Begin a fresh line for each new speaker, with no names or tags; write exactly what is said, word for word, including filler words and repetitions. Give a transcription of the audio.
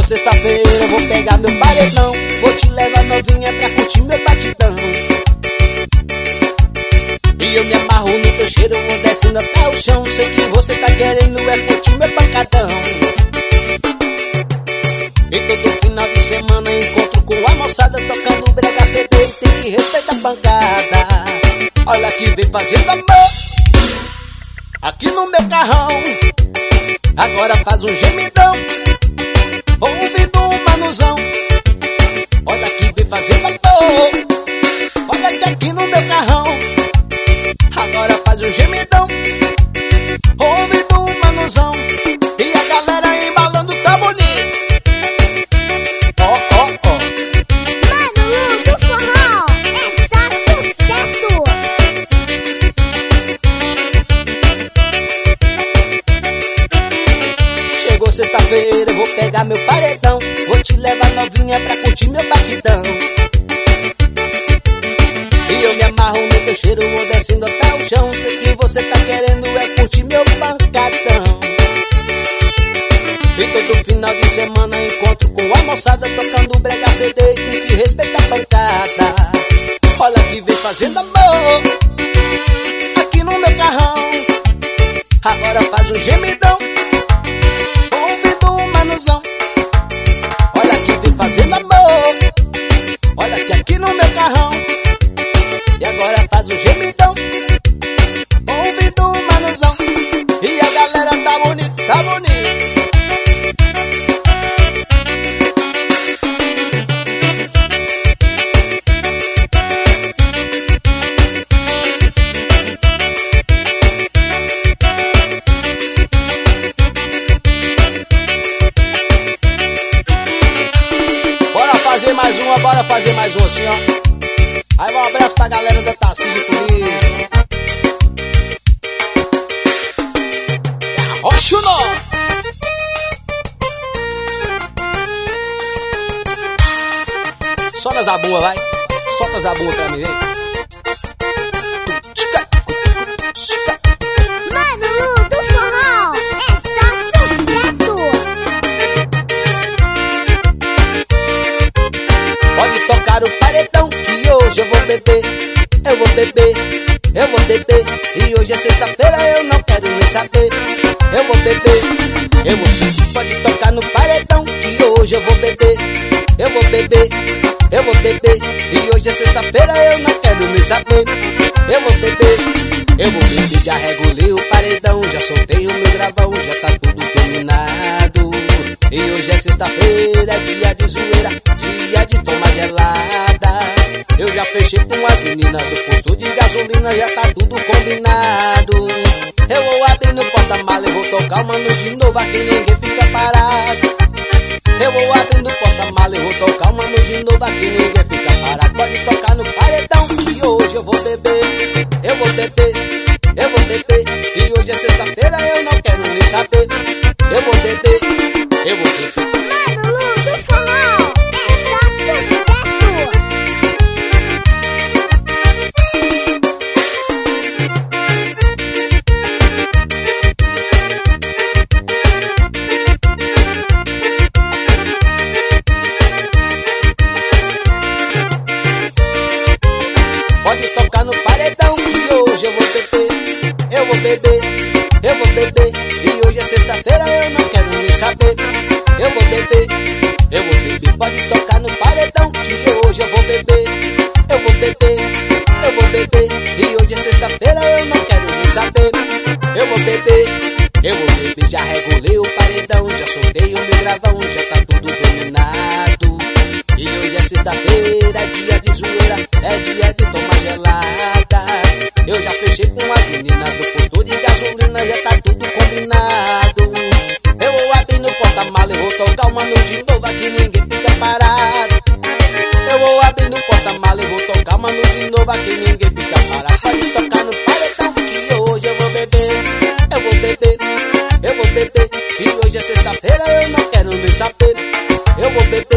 sexta-feira eu vou pegar meu paredão, vou te levar novinha pra curtir meu batidão. E eu me amarro no teu cheiro, vou descendo até o chão. Sei que você tá querendo é curtir meu pancadão. E todo final de semana encontro com a moçada tocando brega C D, tem que respeitar a pancada. Olha que vem fazendo amor aqui no meu carrão. Agora faz um gemidão ouvindo um manuzão. Olha que vem fazendo amor, olha que aqui no meu carrão. Agora faz um gemidão ouvindo um manuzão. E a galera embalando tá bonito. Ó, ó, ó.
Mano do forró é só sucesso.
Chegou sexta-feira, eu vou pegar meu paredão, vou te levar novinha pra curtir meu batidão. E eu me amarro no teu cheiro, vou descendo até o chão. Sei que você tá querendo é curtir meu pancadão. E todo final de semana encontro com a moçada tocando brega C D, tem que respeitar a pancada. Olha que vem fazendo amor aqui no meu carrão. Agora faz um gemidão ouvindo um manuzão. Olha que vem fazendo amor, olha que aqui no meu carrão. E agora faz um gemidão ouvindo um manuzão. E a galera tá bonita, tá bonita. Bora fazer mais uma, bora fazer mais um assim, ó. Aí um abraço pra galera da Tarcísio Turismo. Arrocha o nó. Solta as abunhas, vai. Solta as abunhas pra mim, vem.
Mano do forró é só sucesso.
Pode tocar o paredão que hoje eu vou beber, eu vou beber, eu vou beber. E hoje é sexta-feira, eu não quero nem saber. Eu vou beber, eu vou beber. Pode tocar no paredão que hoje eu vou beber, eu vou beber, eu vou beber. E hoje é sexta-feira, eu não quero nem saber. Eu vou beber, eu vou beber. Já regulei o paredão, já soltei o meu gravão, já tá tudo dominado. E hoje é sexta-feira, é dia de zoeira, dia de tomar gelada. Eu já fechei com as meninas, o posto de gasolina já tá tudo combinado. Eu vou abrir no porta-mala, eu vou tocar o mano de novo, aqui ninguém fica parado. Eu vou abrir no porta-mala, eu vou tocar o mano de novo, aqui ninguém fica parado. Pode tocar no paredão, que hoje eu vou beber, eu vou beber, eu vou beber. E hoje é sexta-feira, eu não quero nem saber. Eu vou beber, eu vou beber.
Mano do forró é só sucesso.
Pode tocar no paredão que hoje eu vou beber, eu vou beber, eu vou beber. E hoje é sexta-feira, eu não quero nem saber. Eu vou beber, eu vou beber. Pode tocar no paredão que hoje eu vou beber, eu vou beber, eu vou beber. E hoje é sexta-feira, eu não quero nem saber. Eu vou beber, eu vou beber. Já regulei o paredão, já soltei o meu gravão, já tá tudo dominado. E hoje é sexta-feira, é dia de zoeira, é dia de tomar gelada. Eu já fechei com as meninas do posto de gasolina, já tá tudo combinado. Eu vou abrir no porta-mala, eu vou tocar o mano de novo, aqui ninguém fica parado. Eu vou abrir no porta-mala, eu vou tocar o mano de novo, aqui ninguém fica parado. Pode tocar no paredão que hoje eu vou beber, eu vou beber, eu vou beber. E hoje é sexta-feira, eu não quero nem saber. Eu vou beber,